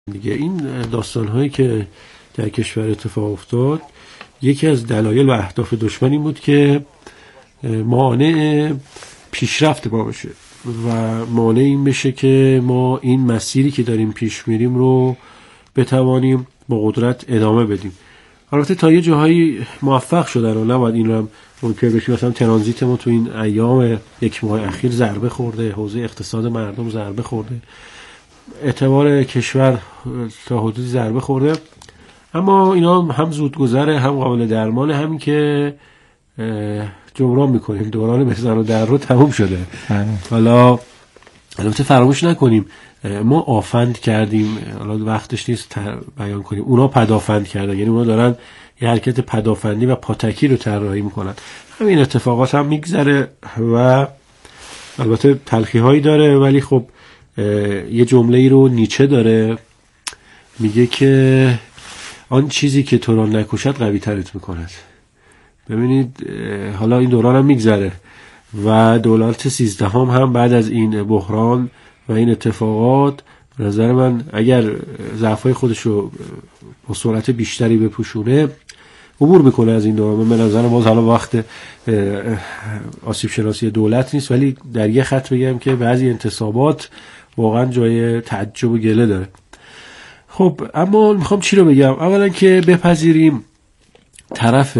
دیگه این داستان‌هایی که در کشور اتفاق افتاد، یکی از دلایل و اهداف دشمن این بود که مانع پیشرفت ما بشه و مانع این بشه که ما این مسیری که داریم پیش میریم رو بتوانیم با قدرت ادامه بدیم. البته تا یه جاهایی موفق شدن و نباید این رو هم منکر بشیم. مثلا ترانزیت ما تو این ایام یک ماه اخیر ضربه خورده، حوزه اقتصاد مردم ضربه خورده، اعتبار کشور تا حدودی ضربه خورده، اما اینا هم زود گذره، هم قابل درمانه، همین که جبران میکنیم. دوران بزن و در رو تموم شده. حالا البته فراموش نکنیم ما آفند کردیم، حالا وقتش نیست بیان کنیم، اونا پدافند کردن، یعنی اونا دارن یه حرکت پدافندی و پاتکی رو طراحی میکنن. همین اتفاقات هم میگذره و البته تلخی هایی داره، ولی خب یه جمله ای رو نیچه داره، میگه که آن چیزی که تو را نکشد قوی ترت میکند. ببینید حالا این دوران هم میگذره و دولت 13 هم بعد از این بحران و این اتفاقات به نظر من اگر ضعف‌های خودش رو با سرعت بیشتری بپوشونه عبور میکنه از این دوران. من به نظر باز حالا وقت آسیب شناسی دولت نیست، ولی در یه خط بگم که بعضی انتصابات واقعا جای تعجب و گله داره. خب اما میخوام چی رو بگم؟ اولا که بپذیریم طرف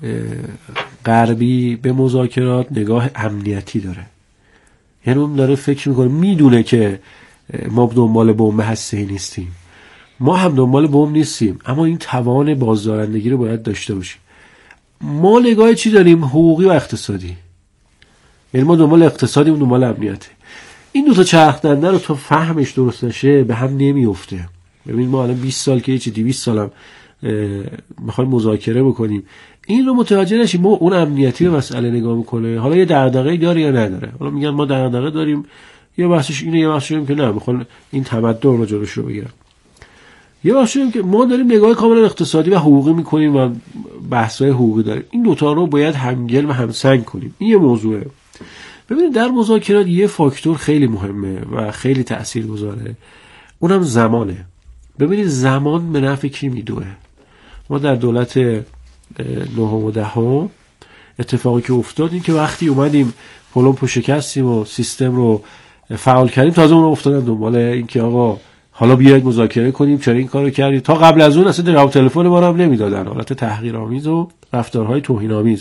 غربی به مذاکرات نگاه امنیتی داره، یعنی اون داره فکر میکنه، میدونه که ما دنبال بمب هسته‌ای نیستیم، ما هم دنبال بمب نیستیم، اما این توان بازدارندگی رو باید داشته باشیم. ما نگاه چی داریم؟ حقوقی و اقتصادی، یعنی ما دنبال اقتصادیم و دنبال امنیتی. این دو تا چرخ دنده رو تا فهمش درست نشه به هم نمیفته. ببین ما الان 20 سال که چه 200 سالم میخوایم مذاکره بکنیم، این رو متوجه نشیم ما اون امنیتی رو مسئله نگاه میکنه. حالا یه دغدغه‌ای داره یا نداره، حالا میگن ما دغدغه داریم، یه بحثش اینه، یه بحثش اینه که نه میخوان این تمدن رو جلوش رو بگیرن، یه بحثش اینه که ما داریم نگاه کاملا اقتصادی و حقوقی میکنیم و بحث‌های حقوقی داریم. این دو تا رو باید همگل و همسنگ کنیم. این یه موضوعه. ببینید در مذاکرات یه فاکتور خیلی مهمه و خیلی تاثیرگذاره، اونم زمانه. ببینید زمان به نفع کی میدوه؟ ما در دولت 9 و 10 اتفاقی که افتاد این که وقتی اومدیم پلمپو شکستیم و سیستم رو فعال کردیم، تازه اون افتادن دنبال این که آقا حالا بیاید مذاکره کنیم، چرا این کارو کردید؟ تا قبل از اون اصلا جواب تلفن ما رو هم نمیدادن، حالت تحقیرآمیز و رفتارهای توهین‌آمیز.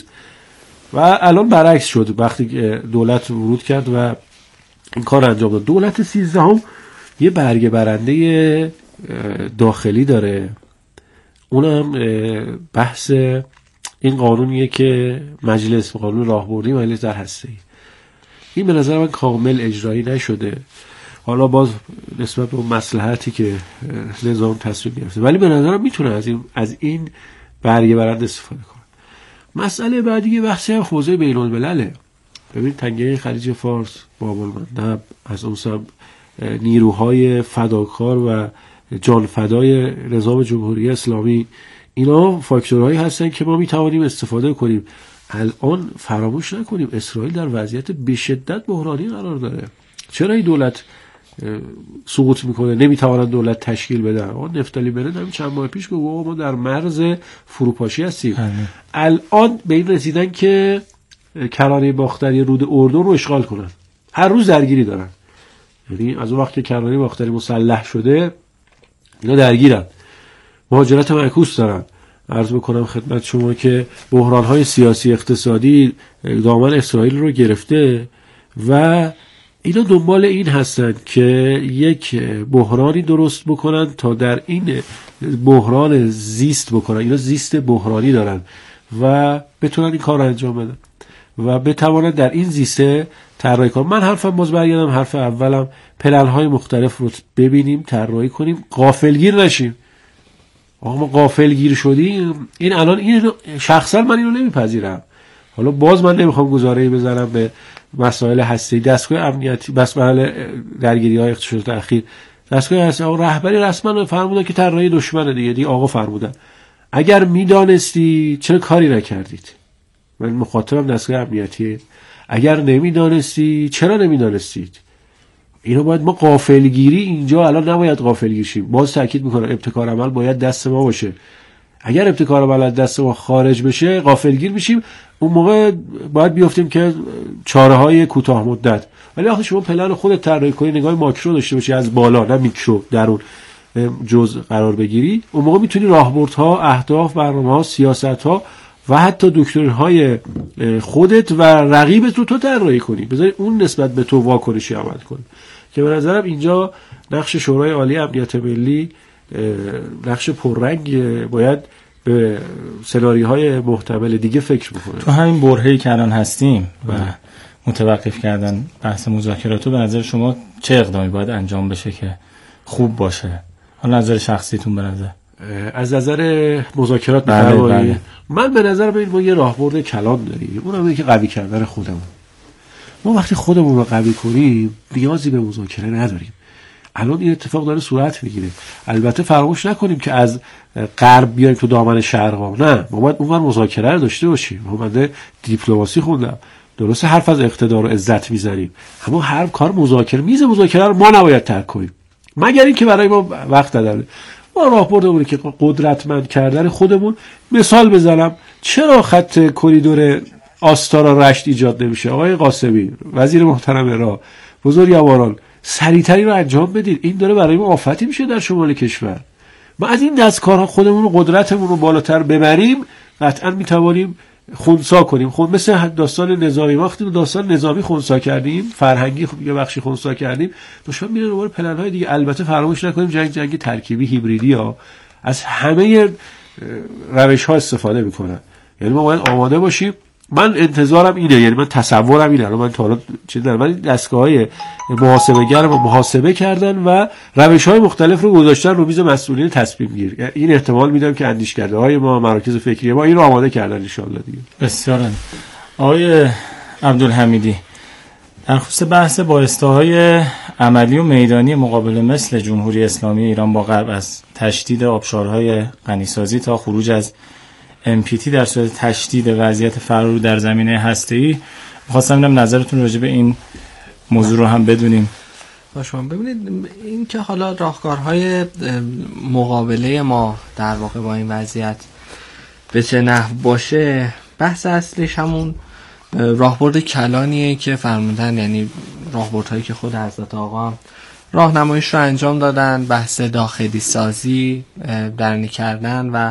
و الان برعکس شد وقتی دولت ورود کرد و این کار انجام داد. دولت 13 هم یه برگه برنده داخلی داره، اونم بحث این قانونیه که مجلس قانون راهبردی مجلس در هسته‌ای، این به نظر من کامل اجرایی نشده. حالا باز نسبت به مصلحتی که نظام تصمیم گرفته، ولی به نظرم میتونه از این برگه برنده استفاده کنه. مسئله بعدی بحث حوزه بین‌الملله. ببین تنگه خلیج فارس، باب المندب، از اون سمت نیروهای فداکار و جانفدای نظام جمهوری اسلامی، اینا فاکتورهایی هستن که ما میتوانیم استفاده کنیم. الان فراموش نکنیم اسرائیل در وضعیت به شدت بحرانی قرار داره. چرا این دولت سقوط میکنه، نمیتواند دولت تشکیل بدن؟ آن نفتالی بنت همین چند ماه پیش گفت ما در مرز فروپاشی هستیم. الان به این رسیدن که کرانه باختری رود اردن رو اشغال کنن، هر روز درگیری دارن. یعنی از اون وقت که کرانه باختری مسلح شده اینا درگیرن، مهاجرت معکوس دارن. عرض بکنم خدمت شما که بحران‌های سیاسی اقتصادی دامن اسرائیل رو گرفته و اینا دنبال این هستن که یک بحرانی درست بکنن تا در این بحران زیست بکنن. اینا زیست بحرانی دارن و بتونن این کار رو انجام بدن و بتوانن در این زیسته طراحی کنن. من حرفم باز برگردم حرف اولم، پلن‌های مختلف رو ببینیم، طراحی کنیم، غافلگیر نشیم. آقا ما غافلگیر شدیم. این الان این شخصا من اینو نمیپذیرم. حالا باز من نمیخوام گزاره‌ای بزنم به مسائل هسته‌ای، دستگاه امنیتی، بس محل درگیری‌های اقتصادی اخیر، دستگاه هسته رهبری رسما فرمودن که طراحی دشمنه دیگه آقا فرمودن. اگر میدانستی چرا کاری نکردید؟ من مخاطبم دستگاه امنیتی. اگر نمیدانستی چرا نمیدانستید؟ اینو باید ما غافلگیری اینجا الان نباید غافلگیر شیم. باز تاکید میکنم ابتکار عمل باید دست ما باشه. اگر ابتکار عمل از دست ما خارج بشه غافلگیر میشیم، اون موقع باید بیافتیم که چاره‌های کوتاه مدت. ولی وقتی شما پلن خودت طراحی کنی، نگاه ماکرو داشته باشی از بالا نه میکرو، درون جزء قرار بگیری، اون موقع میتونی راهبردها، اهداف، برنامه‌ها، سیاست‌ها و حتی دکترهای خودت و رقیبت رو تو طراحی کنی، بذاری اون نسبت به تو واکنشی عمل کنه. که به نظرم اینجا نقش شورای عالی امنیت ملی نقش پررنگ، باید به سناریوهای محتمل دیگه فکر بکنه. تو همین برهه‌ای که الان هستیم و متوقف کردن بحث مذاکرات، به نظر شما چه اقدامی باید انجام بشه که خوب باشه؟ حالا نظر شخصیتون به نظر. از نظر مذاکرات بله. من به نظر ببین ما یه راهبرد کلان داریم، اونم اینه که قوی کردن خودمون. ما وقتی خودمون رو قوی کنیم نیازی به مذاکره نداریم. الان این اتفاق داره صورت میگیره. البته فراموش نکنیم که از غرب بیایم تو دامن شرق، نه، ما باید اونور مذاکره رو داشته باشیم. من دیپلماسی خوندم، درسته حرف از اقتدار و عزت میزنیم، اما هر کار مذاکره، میز مذاکره رو ما نباید ترک کنیم مگر اینکه برای ما وقت دادن. ما راهبردمونه که قدرتمند کردن خودمون. مثال بزنم، چرا خط کریدور آستارا رشت ایجاد نمیشه؟ آقای قاسمی وزیر محترم راه، بزرگواران سریعتری رو انجام بدید، این داره برای ما آفتی میشه در شمال کشور. ما از این دستکارها خودمون رو، قدرتمون رو بالاتر ببریم، قطعا میتوانیم خنثی کنیم. خب مثل داستان نظامی، وقتی داستان نظامی خنثی کردیم، فرهنگی یه بخشی خنثی کردیم، دشمن میره دوباره پلن‌های دیگه. البته فراموش نکنیم جنگ ترکیبی هیبریدی ها از همه روش‌ها استفاده میکنن، یعنی ما باید آماده باشیم. من انتظارم اینه، یعنی من تصورم اینه، من تا حالا چیز ندارم، ولی دستگاه‌های محاسبه‌گر رو محاسبه کردن و روش‌های مختلف رو گذاشتن رو میز مسئولین تصمیم گیر. یعنی این احتمال میدم که اندیشکده‌های ما، مراکز فکری ما این رو آماده کردن ان شاءالله دیگه. بسیار عالی. آقای عبدالحمیدی، در خصوص بحث بایسته‌های عملی و میدانی مقابله مثل جمهوری اسلامی ایران با غرب، از تشدید آبشارهای غنیسازی تا خروج از MPT در صورت تشدید وضعیت فرار در زمینه هسته‌ای، می‌خواستم ببینم نظرتون راجع به این موضوع رو هم بدونیم. شما ببینید این که حالا راهکارهای مقابله ما در واقع با این وضعیت به چه نحو باشه، بحث اصلیش همون راهبرد کلانیه که فرمودن، یعنی راهبردهایی که خود حضرت آقا راهنماییش رو انجام دادن، بحث داخلی سازی درنی کردن و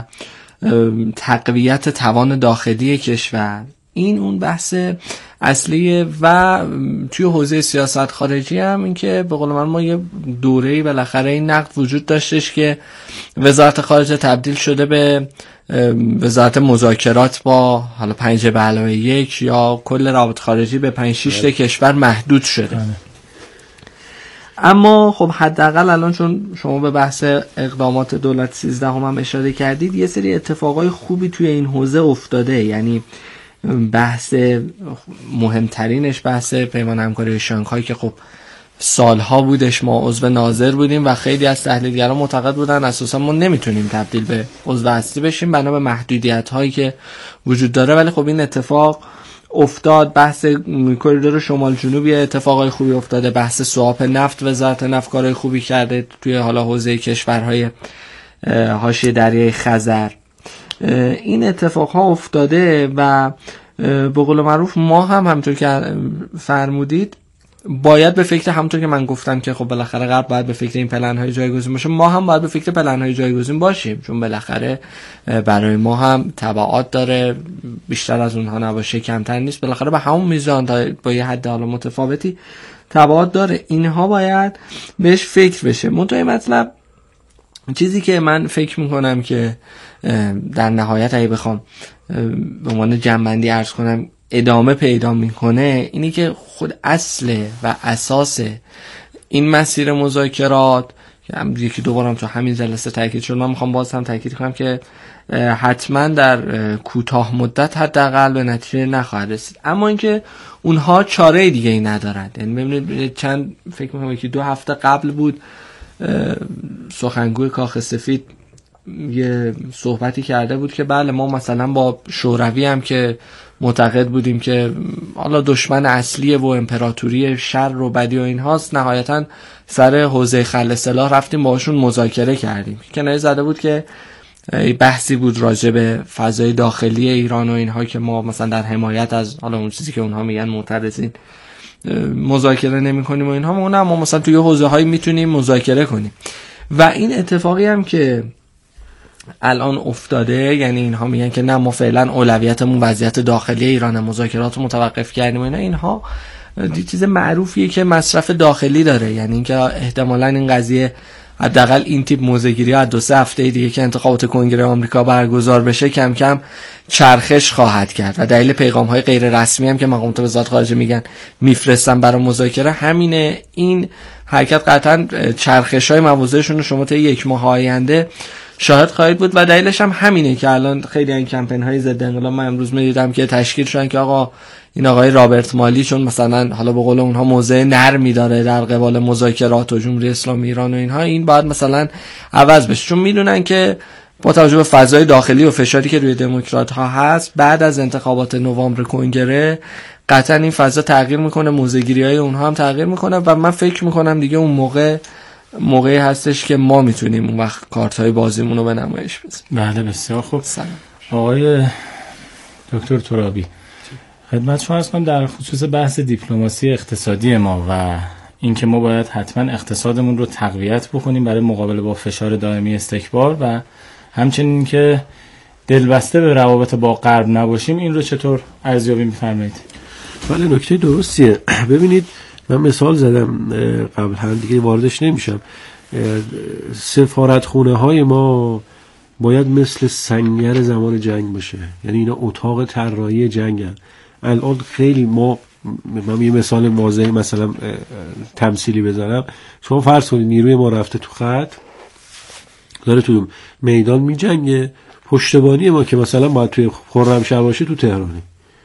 تقویت توان داخلی کشور. این اون بحث اصلیه. و توی حوزه سیاست خارجی هم این که به قول من ما یه دوره‌ای بالاخره این نقد وجود داشتش که وزارت خارجه تبدیل شده به وزارت مذاکرات با حالا 5+1 یا کل روابط خارجی به 5-6 کشور محدود شده. اما خب حداقل الان چون شما به بحث اقدامات دولت 13 هم اشاره کردید، یه سری اتفاقای خوبی توی این حوزه افتاده. یعنی بحث مهمترینش بحث پیمان همکاری شانگهای که خب سالها بودش ما عضو ناظر بودیم و خیلی از تحلیلگران معتقد بودن اساسا ما نمیتونیم تبدیل به عضو اصلی بشیم بنا به محدودیت هایی که وجود داره. ولی خب این اتفاق افتاد. بحث کریدور شمال جنوبی اتفاقای خوبی افتاده. بحث سواپ نفت، وزارت نفت کارهای خوبی کرده توی حالا حوزه کشورهای حاشیه دریای خزر. این اتفاق ها افتاده و به قول معروف ما هم همونطور که فرمودید باید به فکر، همونطور که من گفتم که خب بالاخره غرب باید به فکر این پلن های جایگزین باشه، ما هم باید به فکر پلن های جایگزین باشیم، چون بالاخره برای ما هم تبعات داره، بیشتر از اونها نباشه کمتر نیست، بالاخره به همون میزان با یه حد حالا متفاوتی تبعات داره. اینها باید بهش فکر بشه. منتها مطلب چیزی که من فکر میکنم که در نهایت اگه بخوام به عنوان جنبندی عرض کنم ادامه پیدا میکنه، اینی که خود اصل و اساس این مسیر مذاکرات که هم یکی دو بارم تو همین جلسه تاکید شد، من میخوام باز هم تاکید کنم که حتما در کوتاه مدت حداقل به نتیجه نخواهد رسید، اما اینکه اونها چاره دیگه ای ندارند. یعنی ببینید چند فکر میکنم که 2 هفته قبل بود سخنگوی کاخ سفید یه صحبتی کرده بود که بله ما مثلا با شوروی هم که معتقد بودیم که حالا دشمن اصلیه و امپراتوری شر و بدی و اینهاست، نهایتا سر حوزه خلع سلاح رفتیم باهاشون مذاکره کردیم. کنایه زده بود که بحثی بود راجع به فضای داخلی ایران و اینها که ما مثلا در حمایت از حالا اون چیزی که اونها میگن معترضین مذاکره نمی کنیم و اینها، ما مثلا توی حوزه هایی میتونیم مذاکره کنیم. و این اتفاقی هم که الان افتاده، یعنی اینها میگن که نه ما فعلا اولویتمون وضعیت داخلی ایران، مذاکرات رو متوقف کردیم و اینها چیز معروفیه که مصرف داخلی داره. یعنی اینکه احتمالاً این قضیه حداقل این تیپ موضع‌گیری ها 2-3 هفته دیگه که انتخابات کنگره آمریکا برگزار بشه کم کم چرخش خواهد کرد و دلیل پیغام‌های غیر رسمی هم که مقامات وزارت خارجه میگن میفرستن برای مذاکره همینه. این حرکت قطعاً چرخش‌های موضوعشون رو شما تا 1 ماه آینده شاهد خواهید بود و دلیلش هم همینه که الان خیلی این کمپین‌های ضد انقلاب من امروز می‌دیدم که تشکیل شدن که آقا این آقای رابرت مالی چون مثلا حالا به قول اونها موضع نرمی داره در قبال مذاکرات و جمهوری اسلامی ایران و اینها، این باید مثلا عوض بشه، چون میدونن که با توجه به فضای داخلی و فشاری که روی دموکرات ها هست بعد از انتخابات نوامبر کنگره قطعا این فضا تغییر میکنه، موضع‌گیری‌های اونها هم تغییر میکنه و من فکر میکنم دیگه اون موقعی هستش که ما میتونیم اون وقت کارت‌های بازیمون رو به نمایش بذاریم. بله بسیار خوب. آقای دکتر ترابی، خدمت شما عرض کنم در خصوص بحث دیپلماسی اقتصادی ما و اینکه ما باید حتما اقتصادمون رو تقویت بکنیم برای مقابله با فشار دائمی استکبار و همچنین که دلبسته به روابط با غرب نباشیم، این رو چطور ارزیابی می‌فرمایید؟ بله نکته درستیه. ببینید من مثال زدم قبل، هم دیگه واردش نمیشم. سفارتخونه های ما باید مثل سنگر زمان جنگ باشه، یعنی اینا اتاق طراحی جنگن. الان خیلی من یه مثال واضح مثلا تمثیلی بزنم، شما فرض کنید نیروی ما رفته تو خط داره تو میدان میجنگه، پشتبانی ما که مثلا باید توی خرمشهر باشه تو تهرانه.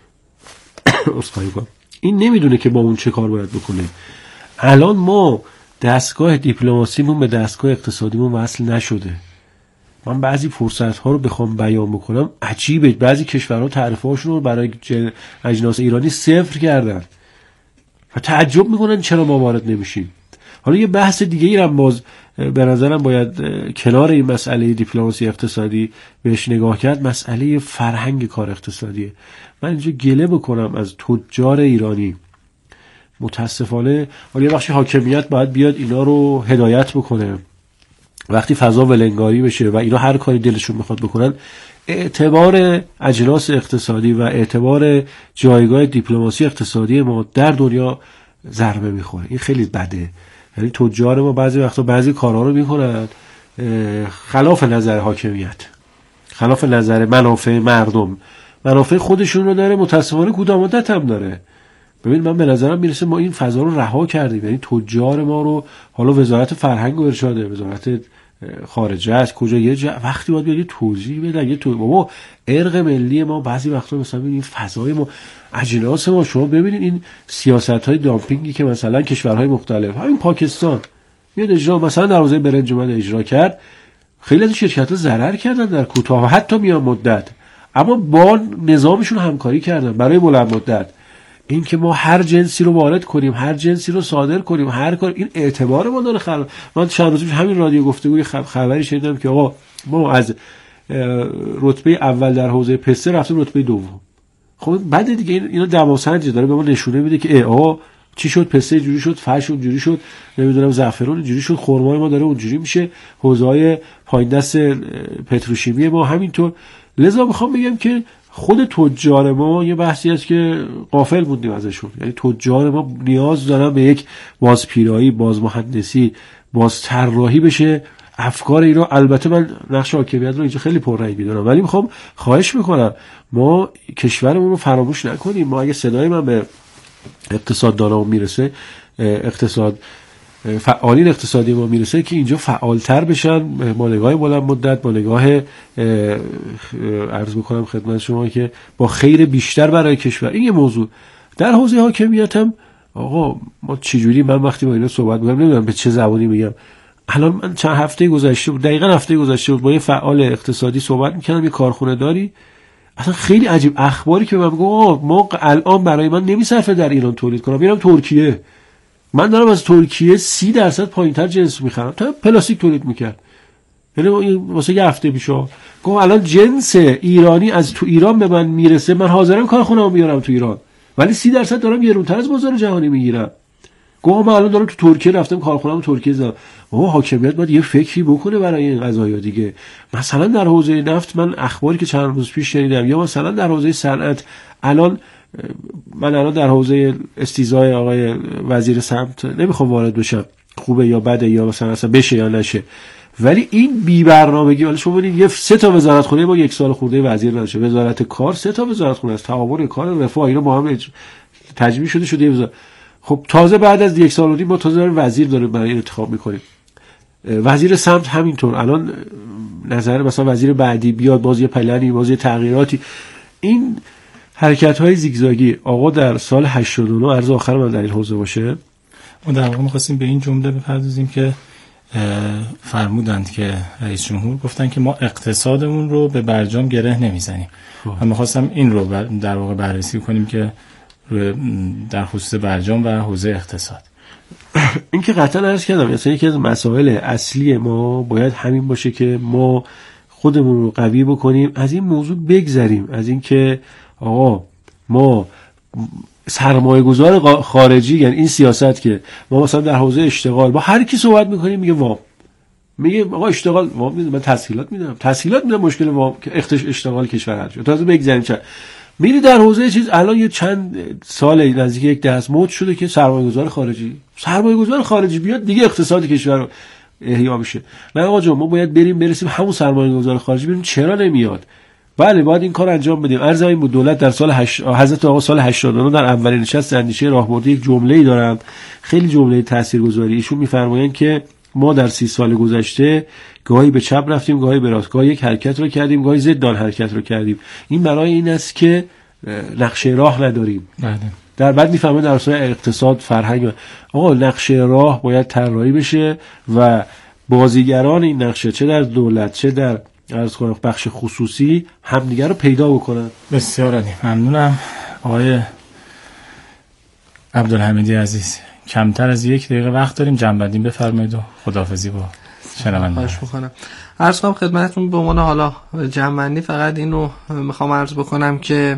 این نمیدونه که با اون چه کار باید بکنه. الان ما دستگاه دیپلماسیمون به دستگاه اقتصادیمون وصل نشده. من بعضی فرصت ها رو بخوام بیان بکنم عجیبه، بعضی کشورها تعرفه هاشون رو برای اجناس ایرانی صفر کردن و تعجب میکنن چرا ما وارد نمیشیم. حالا یه بحث دیگه ای هم باز به نظرم باید کنار این مسئله دیپلماسی اقتصادی بهش نگاه کرد، مسئله فرهنگ کار اقتصادیه. من اینجا گله بکنم از تجار ایرانی، متاسفانه ولی یه بخشی حاکمیت باید بیاد اینا رو هدایت بکنه. وقتی فضا ولنگاری بشه و اینا هر کاری دلشون میخواد بکنن، اعتبار اجناس اقتصادی و اعتبار جایگاه دیپلماسی اقتصادی ما در دنیا ضربه میخوره. این خیلی بده. یعنی تجار ما بعضی وقتا بعضی کارها رو میکنن خلاف نظر حاکمیت، خلاف نظر منافع مردم، منافع خودشون رو داره، متاسفانه کوتاه مدت هم داره. ببین من به نظرم میرسه ما این فضا رو رها کردیم. یعنی تجار ما رو حالا وزارت فرهنگ و ارشاده، وزارت خارجه است، کجا یه وقتی باید بیاد توضیح بده. یه بابا ارق ملی ما بعضی وقتا مثلا این فضای ما، اجناس ما، شما ببینید این سیاست‌های دامپینگی که مثلا کشورهای مختلف، همین پاکستان میاد اجرا، مثلا در حوزه برنج اومد اجرا کرد، خیلی از شرکت‌ها ضرر کردن در کوتاه و حتی میان مدت، اما با نظامشون همکاری کردن برای بلند مدت. این که ما هر جنسی رو وارد کنیم، هر جنسی رو صادر کنیم، هر کار، این اعتبار ما داره. من چند روز پیش همین رادیو گفتگوی خبری شنیدم که آقا ما از رتبه اول در حوزه پسته رفتیم رتبه دوم. خب بعد دیگه اینا دماسنج داره به ما نشونه میده که آقا چی شد، پسته جوری شد، فرش اونجوری شد، نمیدونم زعفران اینجوری شد، خرمای ما داره اونجوری میشه، حوزه‌های پایین دست پتروشیمی ما همینطور. لذا میخوام بگم که خود تجار ما یه بحثی است که غافل بودیم ازشون. یعنی تجار ما نیاز دارن به یک بازپیرایی، بازمهندسی، بازطراحی بشه افکار اینا. البته من نقش حاکمیت رو اینجا خیلی پررنگ میدونم، ولی میخوام خواهش میکنم ما کشورمون رو فراموش نکنیم. ما اگه صدای من به اقتصاددانان میرسه، فعالین اقتصادی ما میرسه که اینجا فعالتر بشن با نگاه بلند مدت، با نگاه عرض بکنم خدمت شما که با خیر بیشتر برای کشور. این یه موضوع. در حوزه حاکمیت هم آقا ما چجوری، من وقتی با اینا صحبت میکنم نمیدونم به چه زبانی میگم، الان من چند هفته گذشته بود، دقیقاً هفته گذشته بود، با یه فعال اقتصادی صحبت می‌کردم، یه کارخونه داری، اصلا خیلی عجیب اخباری که من میگم ما الان برای من نمیصرفه در ایران تولید کنم، میرم ترکیه، من دارم از ترکیه 30% پایینتر جنس میخرم، تا پلاستیک تولید میکرد. یعنی واسه یه هفته پیشا گفت الان جنس ایرانی از تو ایران به من میرسه، من حاضرم کارخونه‌مو بیارم تو ایران، ولی 30% دارم گرونتر از بازار جهانی میگیرم. گفت من الان دارم تو ترکیه رفتم کارخونه‌مو ترکیه زدم. حاکمیت باید یه فکری بکنه برای این قضایا دیگه. مثلا در حوزه نفت من اخباری که چند روز پیش شنیدم، یا مثلا در حوزه صنعت، الان در حوزه استیضاح آقای وزیر سمت نمیخوام وارد بشم خوبه یا بده یا مثلا بشه یا نشه، ولی این بی برنامگی، ولی شما ببینید 3 وزارت خونه با 1 سال خورده وزیر نداشته، وزارت کار 3 وزارت خونه است، تعاون کار، رفاه، اینا با هم تجمیع شده یه وزارت. خب تازه بعد از 1 سال و نیم ما تازه وزیر داریم برای انتخاب میکنیم. وزیر سمت همینطور، الان نظر مثلا وزیر بعدی بیاد باز یه پلنی، باز یه تغییراتی. این حرکت‌های زیگزاگی آقا در سال 89 عرض آخر من در این حوزه باشه. ما در واقع می‌خواستیم به این جمله بپردازیم که فرمودند که رئیس جمهور گفتن که ما اقتصادمون رو به برجام گره نمیزنیم. من می‌خواستم این رو در واقع بررسی کنیم که در خصوص برجام و حوزه اقتصاد. این که قطعا عرض کردم مثلا یکی از مسائل اصلی ما باید همین باشه که ما خودمون رو قوی بکنیم، از این موضوع بگذریم، از این که آقا ما سرمایه گذار خارجی، یعنی این سیاست که ما مثلا در حوزه اشتغال با هر کی صحبت میکنیم میگه وام، میگه آقا اشتغال وام میدم، من تسهیلات میدم مشکل وام که اشتغال کشور حل شد. تازه بگذریم چه میری در حوزه چیز، الان یه چند سال نزدیک 1 دهه مد شده که سرمایه گذار خارجی بیاد دیگه اقتصاد کشور احیا بشه. نه آقا جون، ما باید برسیم همون سرمایه گذار خارجی ببینیم چرا نمیاد. بله باید این کار انجام بدیم. عرض این بود دولت در سال حضرت آقا سال 89 در اولین نشست اندیشه راهبردی یک جمله‌ای دارن، خیلی جمله تاثیرگذاری. ایشون میفرمایند که ما در 30 سال گذشته گاهی به چپ رفتیم، گاهی به راست، گاهی یک حرکت رو کردیم، گاهی ضد آن حرکت رو کردیم. این برای این است که نقشه راه نداریم. بله. در بعد میفهمه در اصل اقتصاد، فرهنگ، آقا نقشه راه باید طراحی بشه و بازیگران این نقشه چه در دولت چه در بخش خصوصی همدیگر رو پیدا بکنن. بسیار عالی، ممنونم. آقای عبدالحمیدی عزیز، کمتر از 1 دقیقه وقت داریم، جنبندی بفرمایید و خداحافظی با شنونده. خواهش می‌کنم. عرض کنم خدمتتون به عنوان حالا جنبندی فقط اینو میخوام عرض بکنم که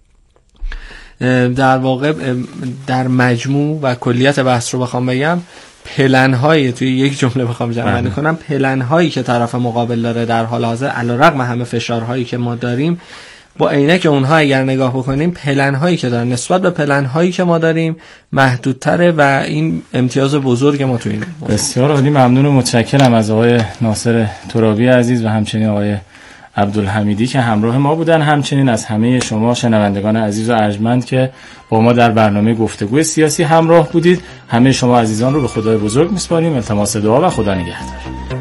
در واقع در مجموع و کلیت بحث رو بخوام بگم، پلن‌های توی یک جمله بخوام جمع کنم، پلن‌هایی که طرف مقابل داره در حال حاضر علیرغم همه فشارهایی که ما داریم، با عینک اونها اگر نگاه بکنیم، پلن‌هایی که دارن نسبت به پلن‌هایی که ما داریم محدودتره و این امتیاز بزرگ ما تو این. بسیار عالی، ممنون و متشکرم از آقای ناصر ترابی عزیز و همچنین آقای عبدالحمیدی که همراه ما بودن، همچنین از همه شما شنوندگان عزیز و ارجمند که با ما در برنامه گفتگوی سیاسی همراه بودید. همه شما عزیزان رو به خدای بزرگ میسپاریم. التماس دعا و خدا نگهدار.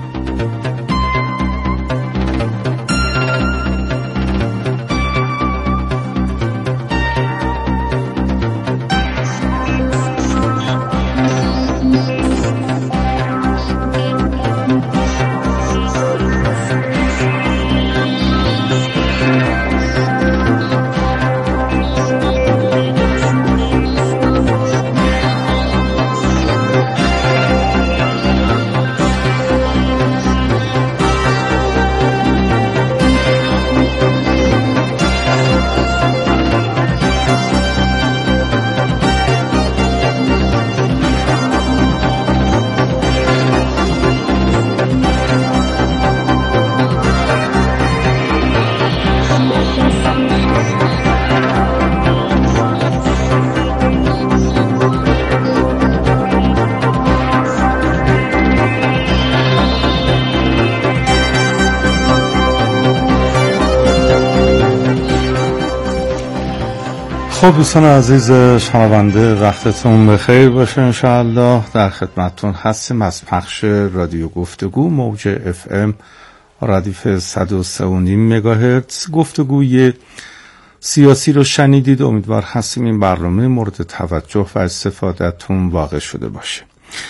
خب دوستان عزیز شنونده، وقتتون بخیر باشه. انشاءالله در خدمتتون هستیم از پخش رادیو گفتگو موج FM ردیف 103.5 مگاهرتز. گفتگوی سیاسی رو شنیدید. امیدوار هستیم این برنامه مورد توجه و استفادهتون واقع شده باشه.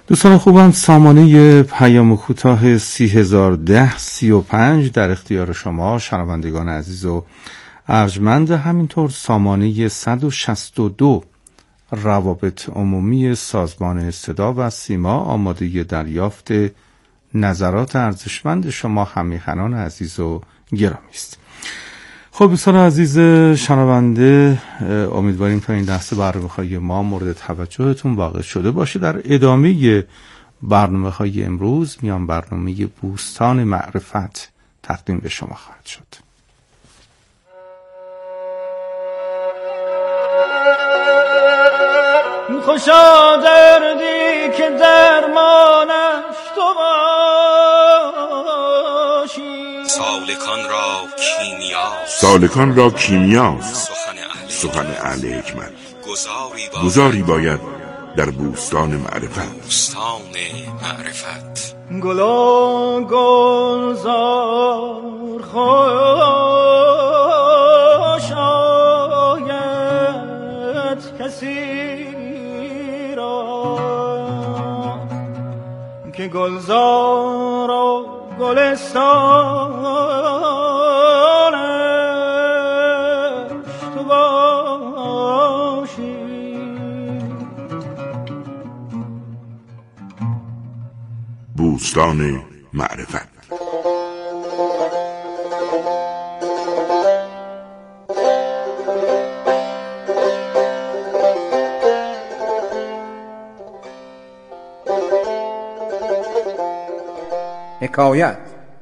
دوستان خوبم، سامانه پیام کوتاه 301035 در اختیار شما شنوندگان عزیز و ارجمند، همینطور سامانه 162 روابط عمومی سازمان صدا و سیما آماده دریافت نظرات ارزشمند شما همیهنان عزیز و گرامی است. خب دوستان عزیز شنونده، امیدواریم تا این دسته برنامه‌های ما مورد توجهتون واقع شده باشه. در ادامه برنامه‌های امروز میان برنامه بوستان معرفت تقدیم به شما خواهد شد. خوشا دردی که درمانش تو باشی، سالکان را کیمیاست سخن اهل حکمت. گذاری باید در بوستان معرفت. گلا گلزار خوش آید کسی را که گلزار و گلستانش تو باشی. بوستان معرفت. حکایت.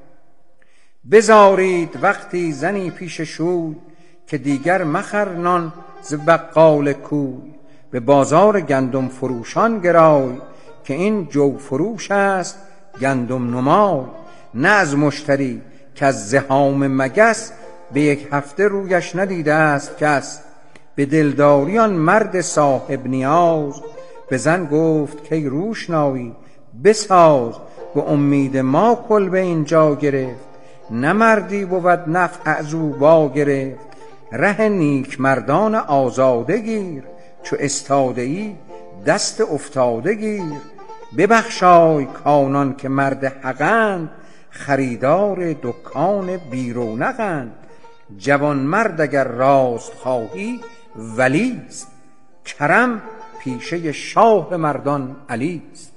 بزارید وقتی زنی پیش شوی، که دیگر مخر نان ز بقال کوی. به بازار گندم فروشان گرای، که این جو فروش است گندم نمای. نه از مشتری که از زحام مگس، به یک هفته رویش ندیده است کس. به دلداری آن مرد صاحب نیاز، به زن گفت که روشنایی بساز. به امید ما کل به اینجا گرفت، نه مردی بود نفع از او با گرفت. ره نیک مردان آزاده گیر، چو استاده ای دست افتاده گیر. ببخشای کانان که مرد حقند، خریدار دکان بیرونقند. جوان مرد اگر راست خواهی ولیست، کرم پیشه شاه مردان علیست.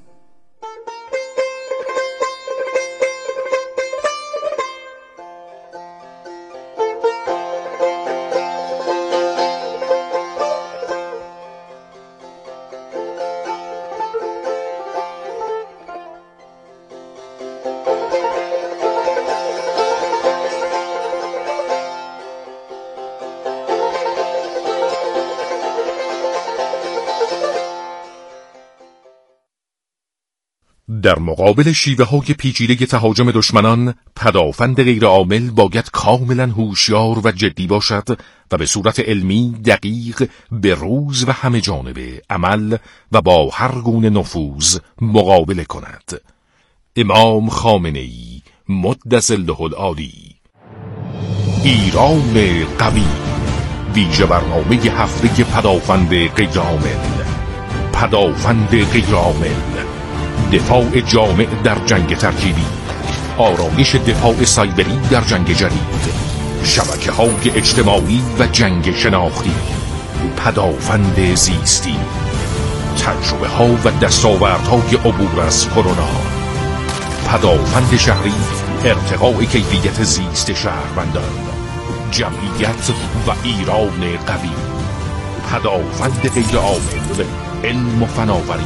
در مقابل شیوه‌های پیچیده تهاجم دشمنان، پدافند غیرعامل باید کاملا هوشیار و جدی باشد و به صورت علمی دقیق به روز و همه جانبه عمل و با هر گونه نفوذ مقابله کند. امام خامنه‌ای مدث الله العالی. ایران قوی، ویژه برنامه هفته پدافند غیرعامل. پدافند غیرعامل، دفاع جامع در جنگ ترکیبی، آرایش دفاع سایبری در جنگ جدید، شبکه‌های اجتماعی و جنگ شناختی، پدافند زیستی، تجربه‌ها و دستاوردهای عبور از کرونا، پدافند شهری، ارتقاء کیفیت زیست شهروندان، جمعیت و ایران قوی، پدافند غیرعامل، علم و فناوری.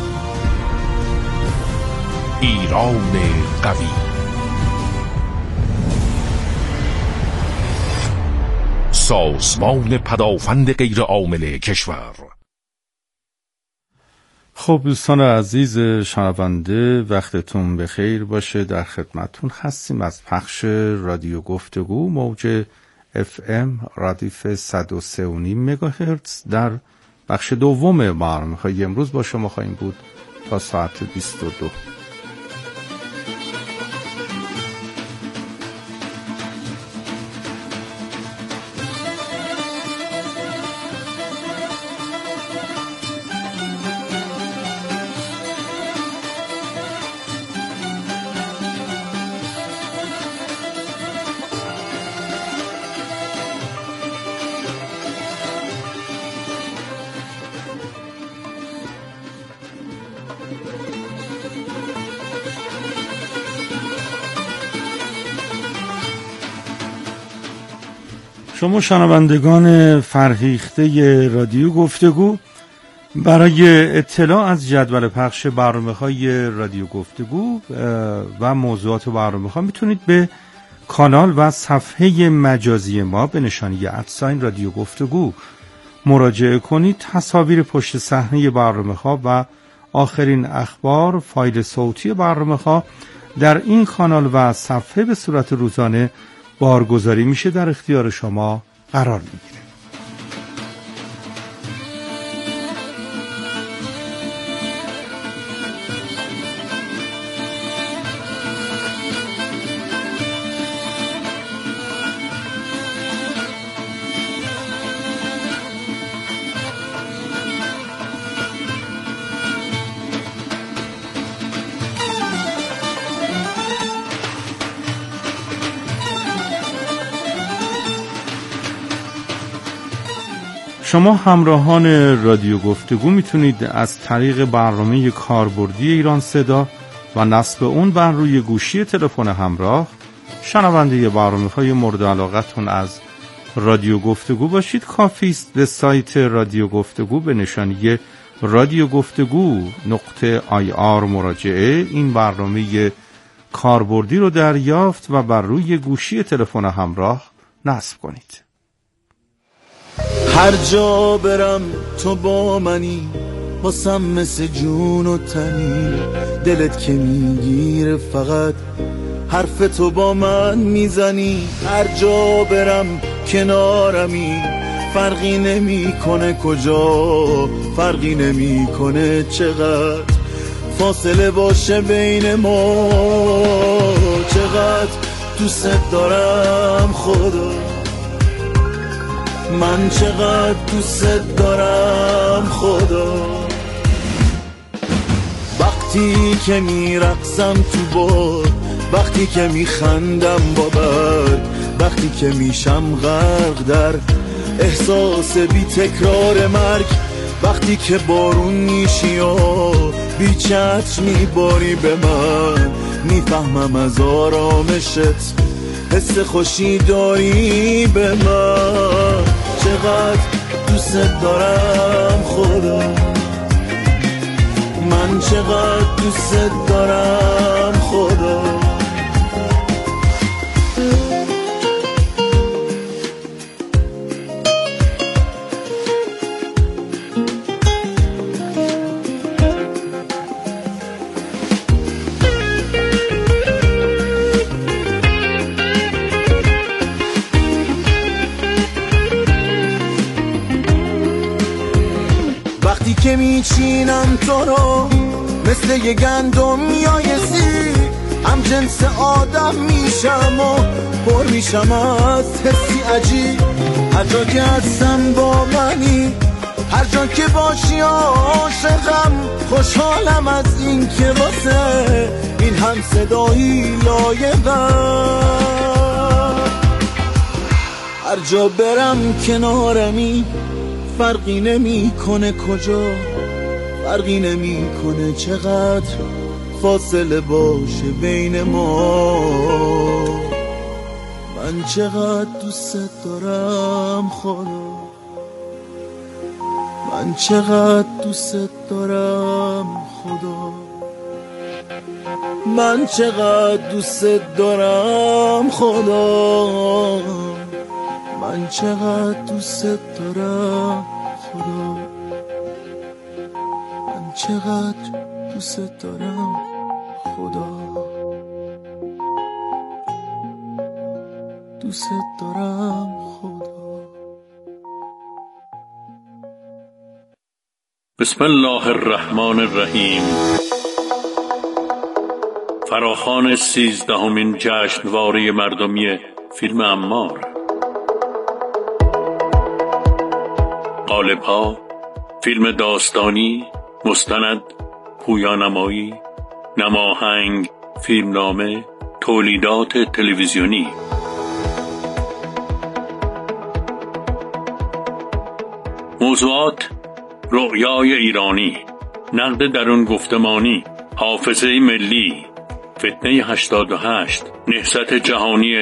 ایران قوی. سازمان پدافند غیرعامل کشور. خب دوستان عزیز شنونده، وقتتون بخیر باشه. در خدمتتون هستیم از پخش رادیو گفتگو موج FM ردیف 103.5 مگاهرتز. در بخش دوم برنامه‌های امروز با شما خواهیم بود تا ساعت 22. شما شنوندگان فرهیخته رادیو گفتگو، برای اطلاع از جدول پخش برنامه‌های رادیو گفتگو و موضوعات برنامه‌ها میتونید به کانال و صفحه مجازی ما به نشانی @ رادیو گفتگو مراجعه کنید. تصاویر پشت صحنه برنامه‌ها و آخرین اخبار، فایل صوتی برنامه‌ها در این کانال و صفحه به صورت روزانه بارگذاری میشه، در اختیار شما قرار میگیره. شما همراهان رادیو گفتگو میتونید از طریق برنامه کاربردی ایران صدا و نصب اون بر روی گوشی تلفن همراه شنونده برنامه‌های مورد علاقتون از رادیو گفتگو باشید. کافی است به سایت رادیو گفتگو به نشانی radiogoftegu.ir مراجعه این برنامه کاربردی رو دریافت و بر روی گوشی تلفن همراه نصب کنید. هر جا برم تو با منی، واسم مثل جون و تنی، دلت که میگیره فقط حرف تو با من میزنی. هر جا برم کنارمی، فرقی نمیکنه کجا، فرقی نمیکنه چقدر فاصله باشه بین ما. چقدر دوست دارم خدا، من چقدر دوست دارم خدا. وقتی که میرقصم تو باد، وقتی که میخندم با بد، وقتی که میشم غرق در احساس بی تکرار مرگ، وقتی که بارون میشی و بی چتر میباری به من، میفهمم از آرامشت حس خوشی داری به من. چقدر دوست دارم خدا، من چقدر دوست دارم خدا. که میچینم تو رو مثل یه گندم یایسی، هم جنس آدم میشم و پر میشم از حسی عجیب. هر جا که هستم با منی، هر جا که باشی عاشقم، خوشحالم از این که واسه این هم صدایی لایقم. هر جا برم کنارمی، فرقی نمی کنه کجا، فرقی نمی کنه چقدر فاصله باشه بین ما. من چقدر دوست دارم خدا، من چقدر دوست دارم خدا، من چقدر دوست دارم خدا، من چقدر دوست دارم خدا، من چقدر دوست دارم خدا، دوست دارم خدا. بسم الله الرحمن الرحیم. فراخوان 13مین جشنواره مردمی فیلم عمار. قالب‌ها: فیلم داستانی، مستند، پویانمایی، نماهنگ، فیلمنامه، تولیدات تلویزیونی. موضوعات: رؤیای ایرانی، نقد درون گفتمانی، حافظه ملی، فتنه 88، نهضت جهانی